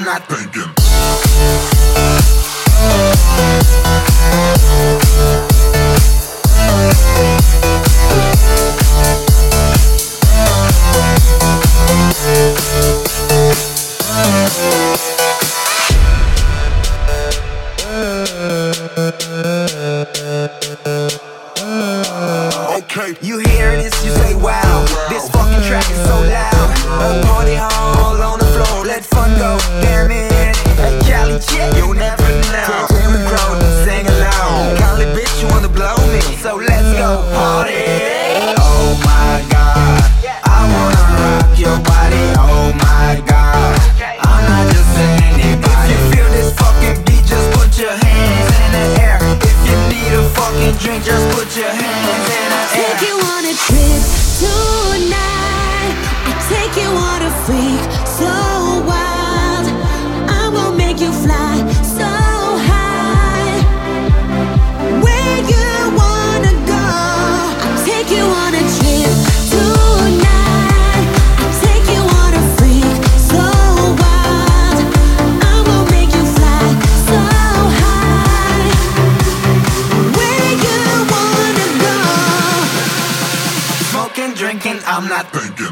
not thinking. Okay. You hear this, you say wow, this fucking track is so loud. A party hall on the floor, let fun go, damn it. Hey Cali chick, you'll never know. Hear me grow, sing along. Cali bitch, you wanna blow me, so let's go party. Oh my god, I wanna rock your body. Oh my god, I'm not just anybody. If you feel this fucking beat, just put your hands in the air. If you need a fucking drink, just put your hands in the air. Take you on a trip tonight. I'll take you on a freak so wild. I will make you fly so high. Where you wanna go? I'll take you on a trip tonight. I'll take you on a freak so wild. I will make you fly so high. Where you wanna go? Smoking, drinking, I'm not Thinking.